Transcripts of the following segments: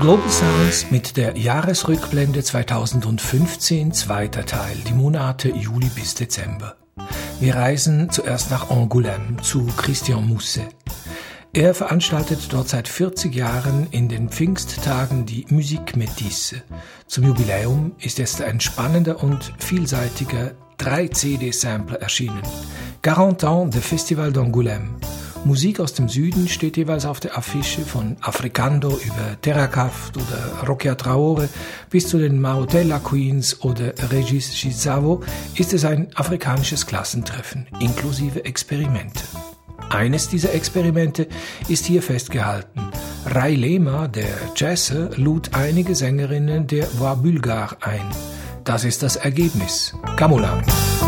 Global Sounds mit der Jahresrückblende 2015, zweiter Teil, die Monate Juli bis Dezember. Wir reisen zuerst nach Angoulême zu Christian Mousset. Er veranstaltet dort seit 40 Jahren in den Pfingsttagen die Musique Métisse. Zum Jubiläum ist jetzt ein spannender und vielseitiger 3-CD-Sampler erschienen. 40 ans de Festival d'Angoulême. Musik aus dem Süden steht jeweils auf der Affiche, von Africando über Terracaft oder Rokia Traore bis zu den Maotella Queens oder Regis Shizavo ist es ein afrikanisches Klassentreffen, inklusive Experimente. Eines dieser Experimente ist hier festgehalten. Ray Lema, der Jazzer, lud einige Sängerinnen der Voix Bulgare ein. Das ist das Ergebnis. Kamulang.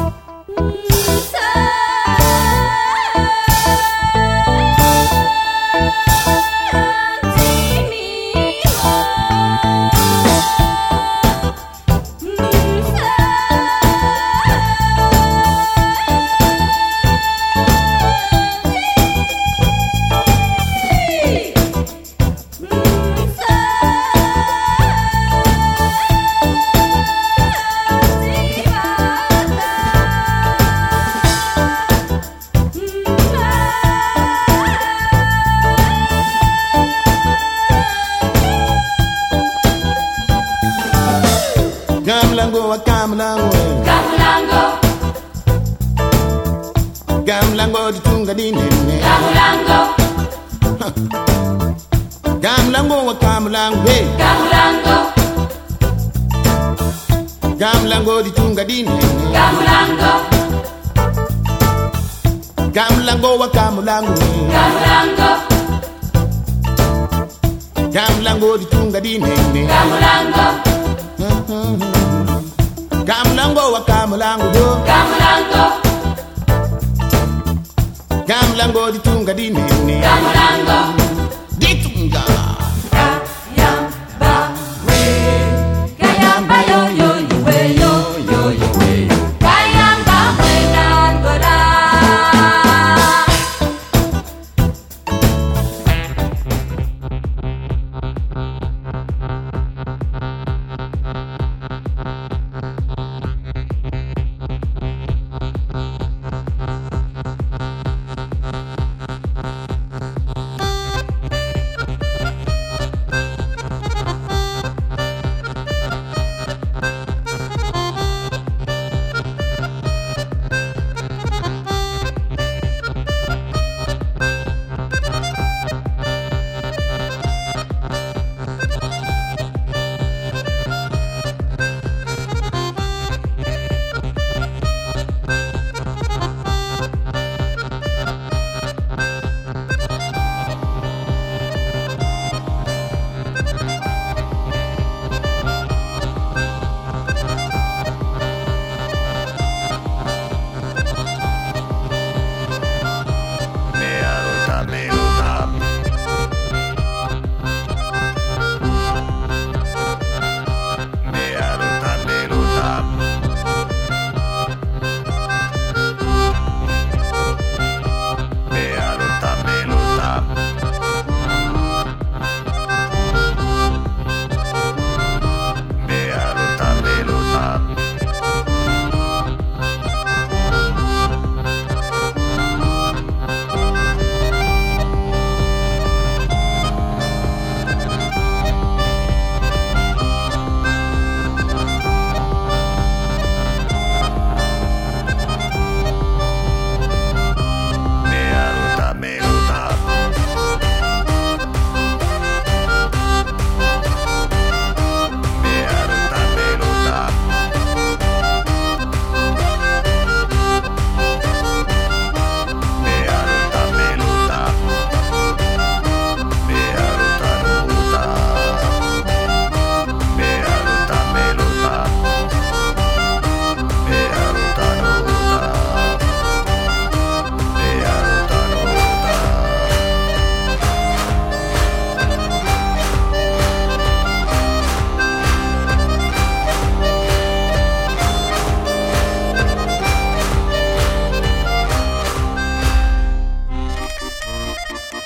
Gamlango ditunga dinene Gamlango Gamlango wa Gamlango Gamlango Gamlango ditunga dinene Gamlango Gamlango wa Gamlango Gamlango Gamlango ditunga dinene Gamlango Gamlango wa Gamlango Gamlango Gamlango ditunga dinene Gamlango ditunga Kayamba yo yo yo we yo yo yo we Kayamba we nangola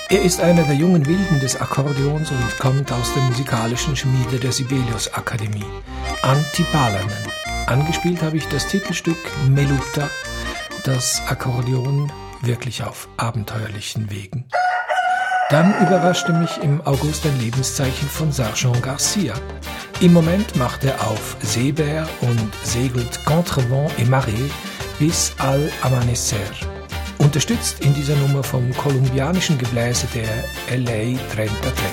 Er ist einer der jungen Wilden des Akkordeons und kommt aus der musikalischen Schmiede der Sibelius Akademie. Antti Palanen. Angespielt habe ich das Titelstück Meluta, das Akkordeon wirklich auf abenteuerlichen Wegen. Dann überraschte mich im August ein Lebenszeichen von Sergeant Garcia. Im Moment macht er auf Seebär und segelt contre vent et marée bis al amanecer. Unterstützt in dieser Nummer vom kolumbianischen Gebläse der LA 33.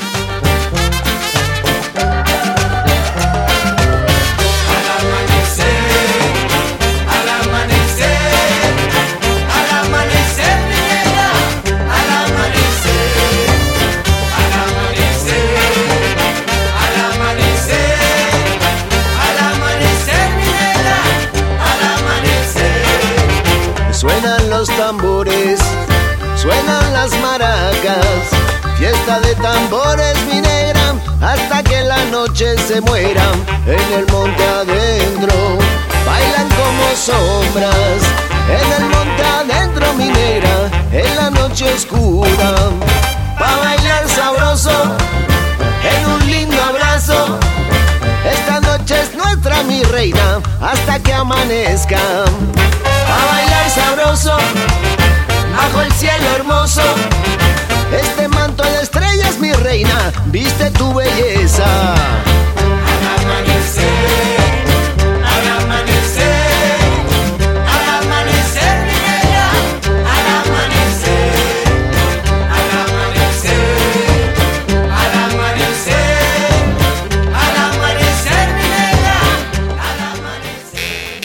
Suenan los tambores, suenan las maracas, fiesta de tambores mi negra, hasta que la noche se muera. En el monte adentro, bailan como sombras, en el monte adentro mi negra, en la noche oscura. Pa' bailar sabroso, en un lindo abrazo, esta noche es nuestra mi reina, hasta que amanezca. A bailar sabroso, bajo el cielo hermoso, este manto de estrellas mi reina, viste tu belleza. Al amanecer, al amanecer, al amanecer mi reina, al amanecer, al amanecer, al amanecer, al amanecer mi reina, al amanecer.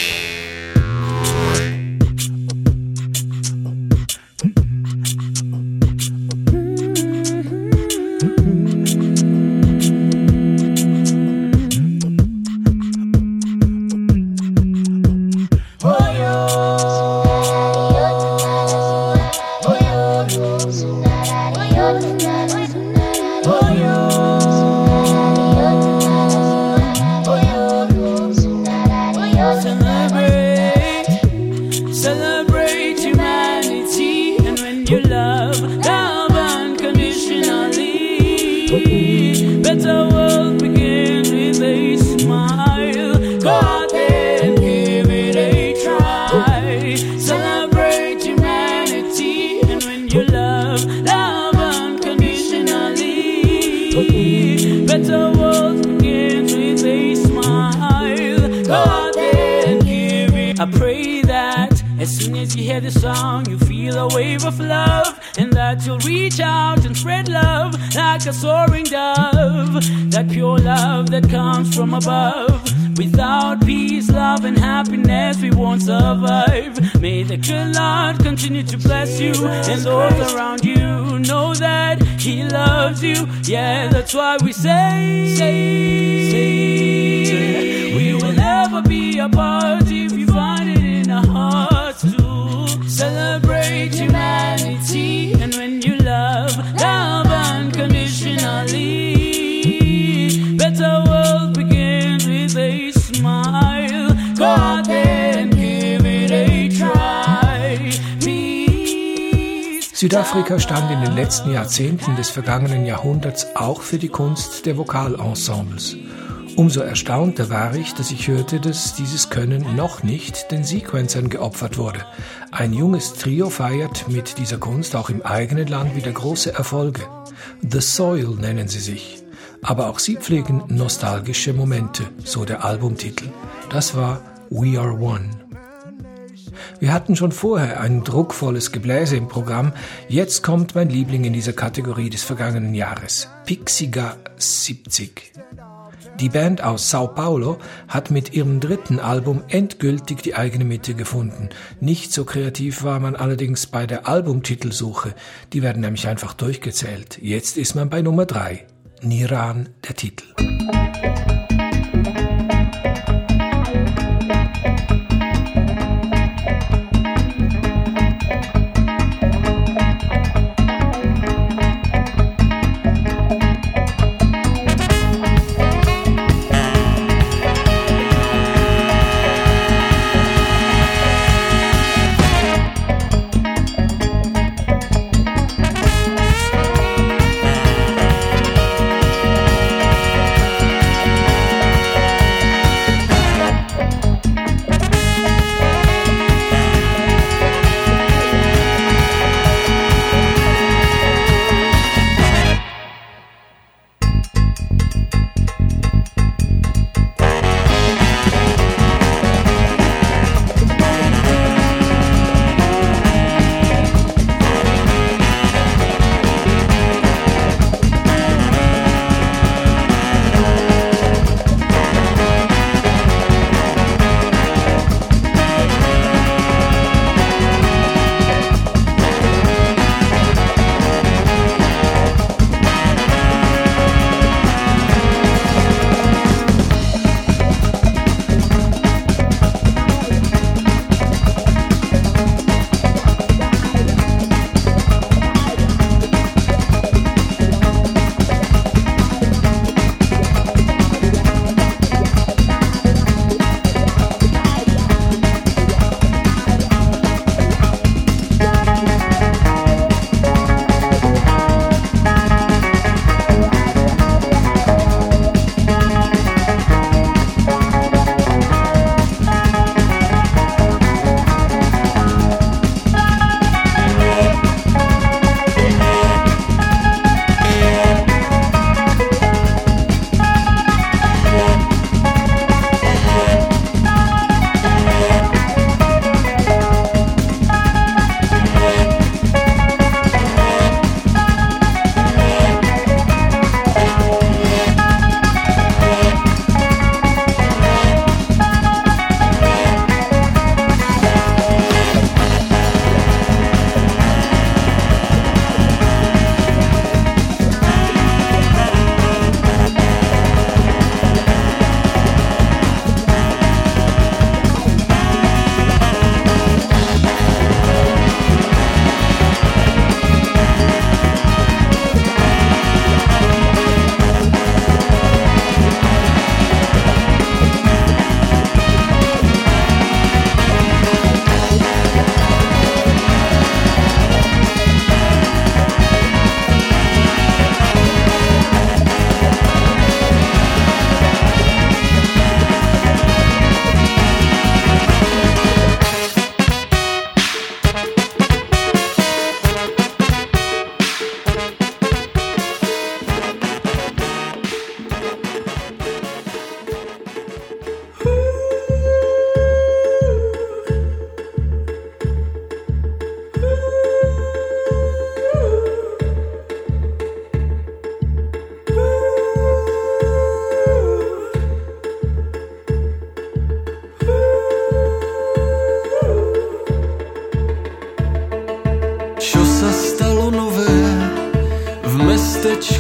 Celebrate humanity, and when you love unconditionally, better world begins with a smile. Go out there and give it a try. Celebrate humanity, and when you love unconditionally, better world begins with a smile. Go out there and give it. I pray that as soon as you hear the song, you feel a wave of love, and that you'll reach out and spread love like a soaring dove. That pure love that comes from above. Without peace, love, and happiness, we won't survive. May the good Lord continue to bless you, and those around you know that He loves you. Yeah, that's why we say we will never be apart if you find it in our hearts to celebrate humanity. And when you love unconditionally, better world begins with a smile. Go out there and give it a try. Peace. Südafrika stand in den letzten Jahrzehnten des vergangenen Jahrhunderts auch für die Kunst der Vokalensembles. Umso erstaunter war ich, dass ich hörte, dass dieses Können noch nicht den Sequencern geopfert wurde. Ein junges Trio feiert mit dieser Kunst auch im eigenen Land wieder große Erfolge. The Soil nennen sie sich. Aber auch sie pflegen nostalgische Momente, so der Albumtitel. Das war We Are One. Wir hatten schon vorher ein druckvolles Gebläse im Programm. Jetzt kommt mein Liebling in dieser Kategorie des vergangenen Jahres. Pixiga 70. Die Band aus Sao Paulo hat mit ihrem dritten Album endgültig die eigene Mitte gefunden. Nicht so kreativ war man allerdings bei der Albumtitelsuche. Die werden nämlich einfach durchgezählt. Jetzt ist man bei Nummer 3. Niran, der Titel.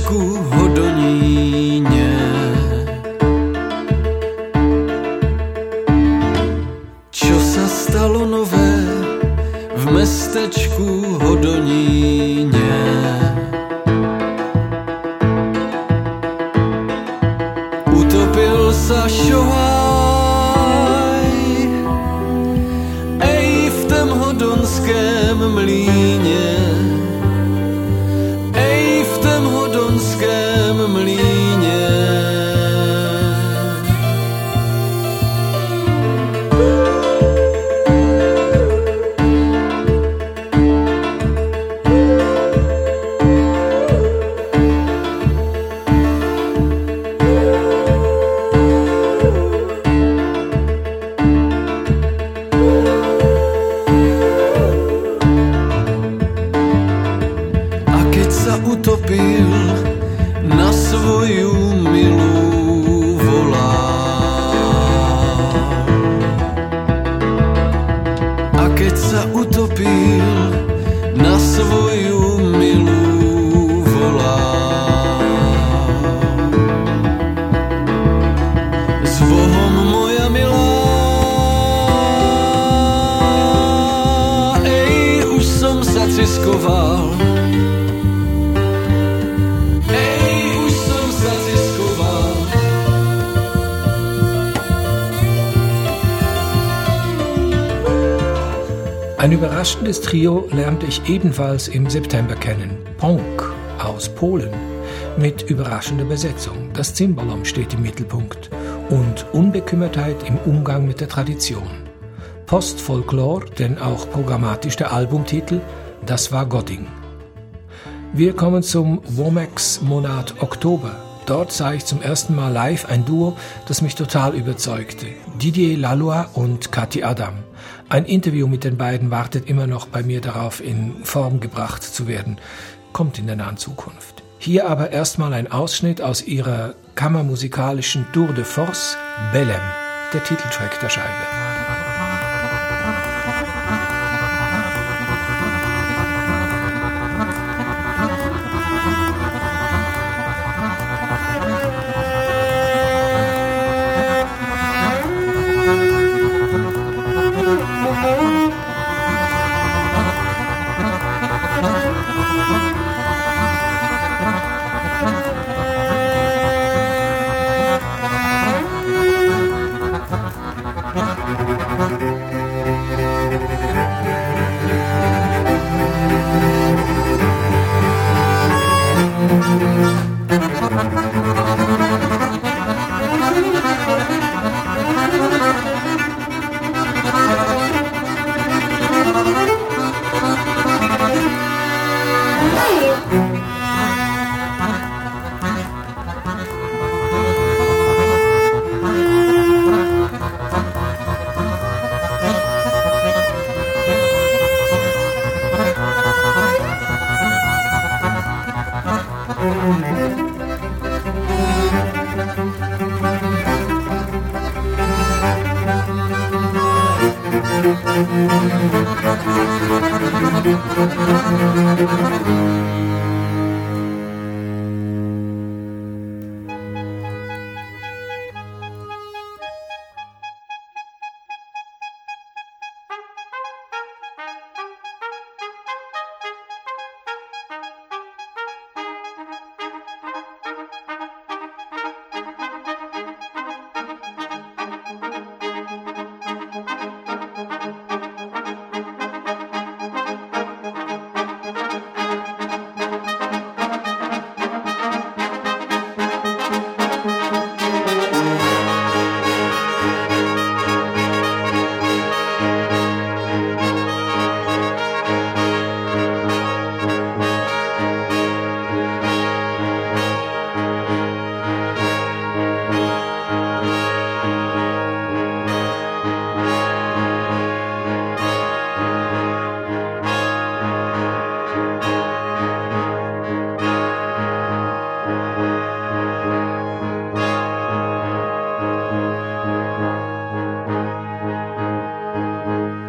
mestečku Hodoníně. Čo sa stalo nové v mestečku Hodoníně? Utopil sa šohaj, ej v tom hodonském mlíně. Ej v tom hodonském mlíně. Utopil na svoju milú volal. A keď sa utopil na svoju milú volal. S Bohom moja milá, ej, už som sa ciskoval. Ein überraschendes Trio lernte ich ebenfalls im September kennen. Pąk aus Polen mit überraschender Besetzung. Das Cimbalom steht im Mittelpunkt und Unbekümmertheit im Umgang mit der Tradition. Postfolklore, denn auch programmatisch der Albumtitel, das war Godding. Wir kommen zum Womex-Monat Oktober. Dort sah ich zum ersten Mal live ein Duo, das mich total überzeugte. Didier Laloy und Cathy Adam. Ein Interview mit den beiden wartet immer noch bei mir darauf, in Form gebracht zu werden. Kommt in der nahen Zukunft. Hier aber erstmal ein Ausschnitt aus ihrer kammermusikalischen Tour de Force, Belém, der Titeltrack der Scheibe.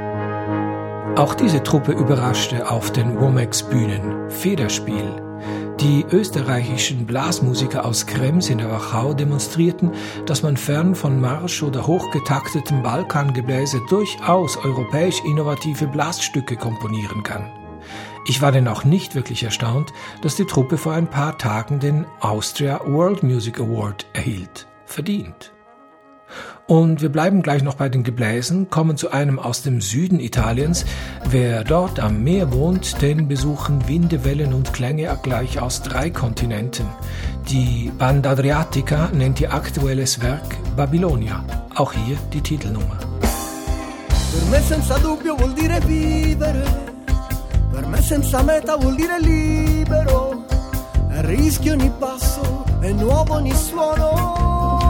Auch diese Truppe überraschte auf den Womex-Bühnen. Federspiel. Die österreichischen Blasmusiker aus Krems in der Wachau demonstrierten, dass man fern von Marsch- oder hochgetaktetem Balkangebläse durchaus europäisch innovative Blasstücke komponieren kann. Ich war denn auch nicht wirklich erstaunt, dass die Truppe vor ein paar Tagen den Austria World Music Award erhielt. Verdient. Und wir bleiben gleich noch bei den Gebläsen, kommen zu einem aus dem Süden Italiens. Wer dort am Meer wohnt, den besuchen Winde, Wellen und Klänge gleich aus 3 Kontinenten. Die Banda Adriatica nennt ihr aktuelles Werk Babilonia. Auch hier die Titelnummer. Per me senza dubbio vuol dire vivere, per me senza meta vuol dire libero, è rischio ogni passo, è nuovo ogni suono.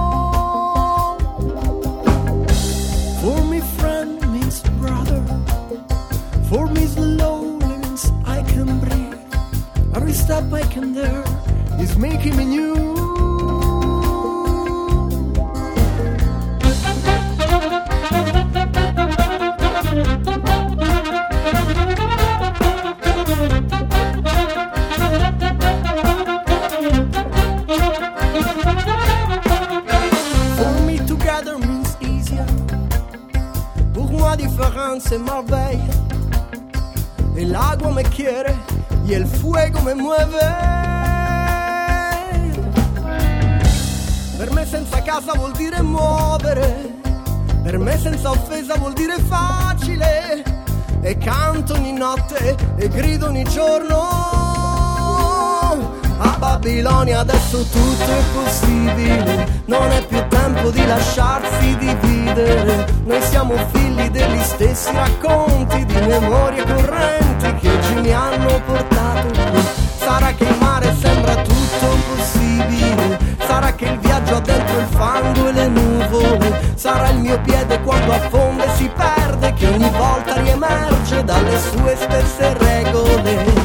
For me friend means brother, for me slowly means I can breathe, every step I can dare is making me new. Diferencia Marbella, el agua me quiere y el fuego me mueve. Per me senza casa vuol dire muovere, per me senza offesa vuol dire facile, e canto ogni notte e grido ogni giorno. A Babilonia adesso tutto è possibile, non è più tempo di lasciarsi dividere. Noi siamo figli degli stessi racconti di memorie correnti che oggi mi hanno portato qui. Sarà che il mare sembra tutto possibile, sarà che il viaggio ha dentro il fango e le nuvole, sarà il mio piede quando affonda e si perde, che ogni volta riemerge dalle sue stesse regole.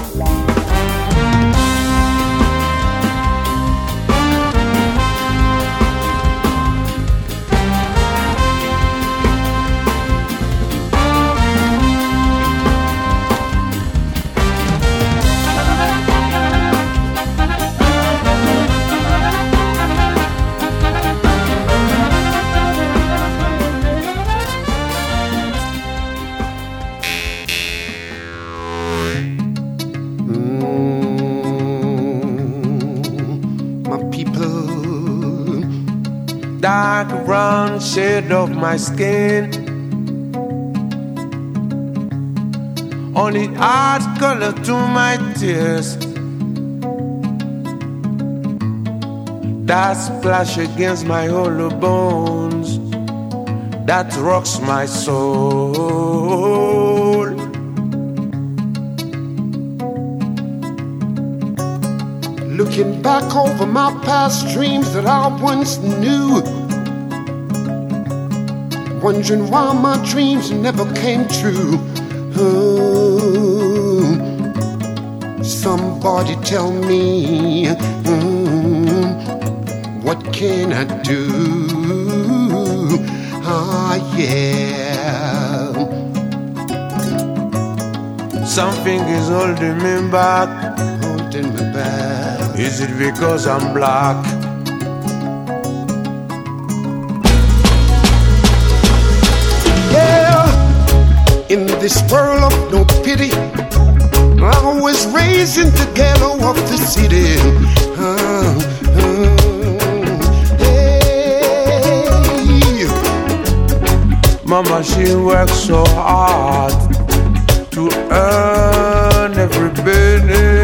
Dark brown shade of my skin, only art color to my tears. That splash against my hollow bones, that rocks my soul. Looking back over my past dreams that I once knew, wondering why my dreams never came true. Oh, somebody tell me, what can I do? Ah, yeah. Something is holding me back. Holding me back. Is it because I'm black? Yeah, in this world of no pity, I was raised in the ghetto of the city. Hey. Mama, she works so hard to earn every penny.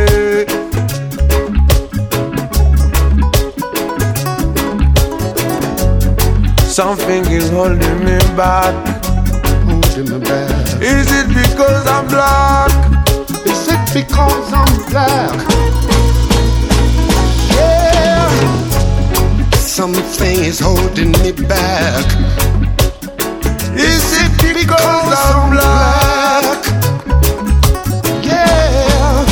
Something is holding me back. Holding me back. Is it because I'm black? Is it because I'm black? Yeah. Something is holding me back. Is it because I'm black? Yeah.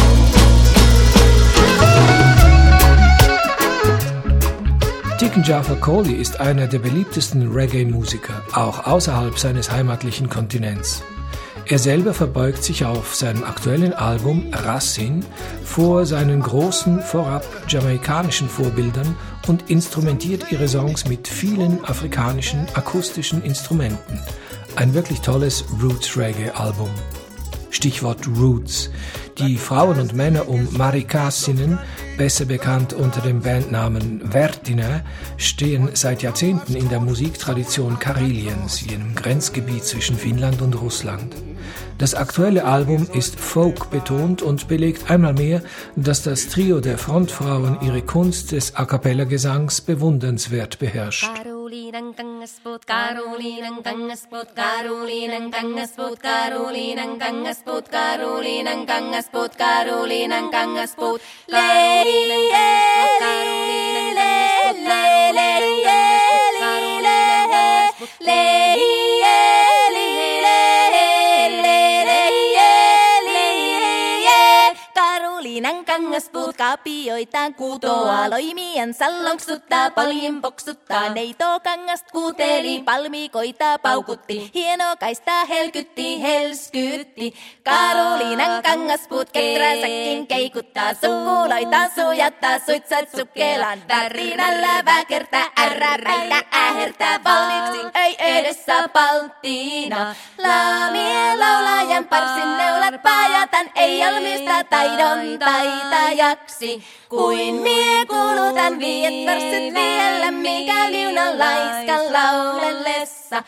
Deacon Jaffa Coli ist einer der beliebtesten Reggae-Musiker, auch außerhalb seines heimatlichen Kontinents. Er selber verbeugt sich auf seinem aktuellen Album Racine vor seinen großen, vorab jamaikanischen Vorbildern und instrumentiert ihre Songs mit vielen afrikanischen akustischen Instrumenten. Ein wirklich tolles Roots-Reggae-Album. Stichwort Roots. Die Frauen und Männer um Marikassinnen, besser bekannt unter dem Bandnamen Vertina, stehen seit Jahrzehnten in der Musiktradition Kareliens, jenem Grenzgebiet zwischen Finnland und Russland. Das aktuelle Album ist Folk betont und belegt einmal mehr, dass das Trio der Frontfrauen ihre Kunst des A-cappella-Gesangs bewundernswert beherrscht. Karoliinen Gangesboot, Karoliinen Gangesboot, Karoliinen Gangesboot, Karoliinen Gangesboot, Karoliinen Gangesboot, Karoliinen Gangesboot, Karoliinen Gangesboot, Karoliinen Gangesboot, Karoliinen Kangaspuut kaapioitaan kuutoa, loimien salloksuttaa, paljon poksuttaa, neito kangast kuuteli, palmikoita paukutti, hieno kaista helkytti, helskytti. Karoliinan kangaspuut keträsäkin keikuttaa, sukuloita sujattaa, suitsat sukkelaan, tarinalla väkertää, ärräpäitä ähertää, valmiiksi ei edessä palttiina. Laamien laulajan parsin neulat pajatan, ei almista taidon taitajaksi. Kuin mie kuulutan viet verset vielä, mikä liunan laiskan laulellessa.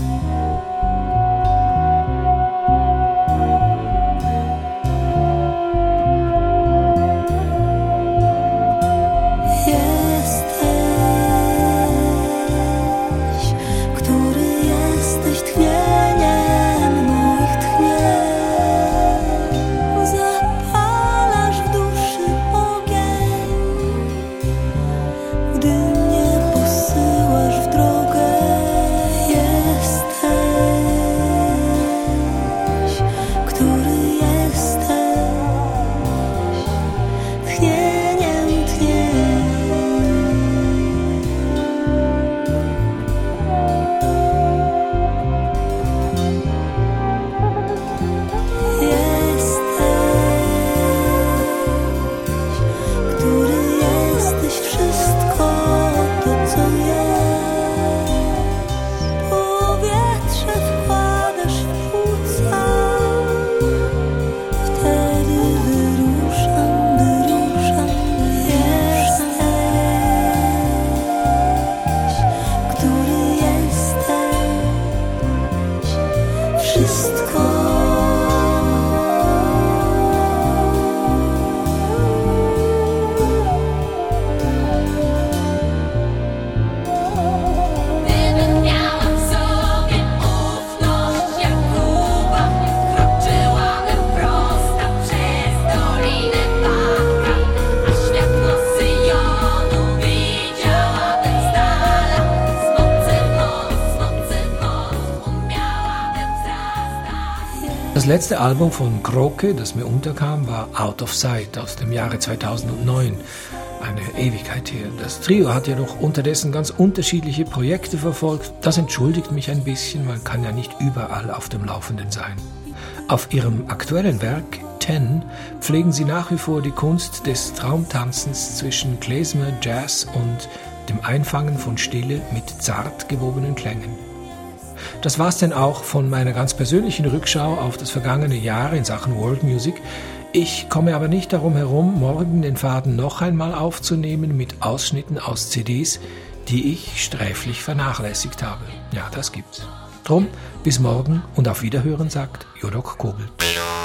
Das letzte Album von Kroke, das mir unterkam, war Out of Sight aus dem Jahre 2009. Eine Ewigkeit her. Das Trio hat ja noch unterdessen ganz unterschiedliche Projekte verfolgt. Das entschuldigt mich ein bisschen, man kann ja nicht überall auf dem Laufenden sein. Auf ihrem aktuellen Werk 10 pflegen sie nach wie vor die Kunst des Traumtanzens zwischen Klezmer, Jazz und dem Einfangen von Stille mit zart gewobenen Klängen. Das war's denn auch von meiner ganz persönlichen Rückschau auf das vergangene Jahr in Sachen World Music. Ich komme aber nicht darum herum, morgen den Faden noch einmal aufzunehmen mit Ausschnitten aus CDs, die ich sträflich vernachlässigt habe. Ja, das gibt's. Drum, bis morgen und auf Wiederhören, sagt Jodok Kobel.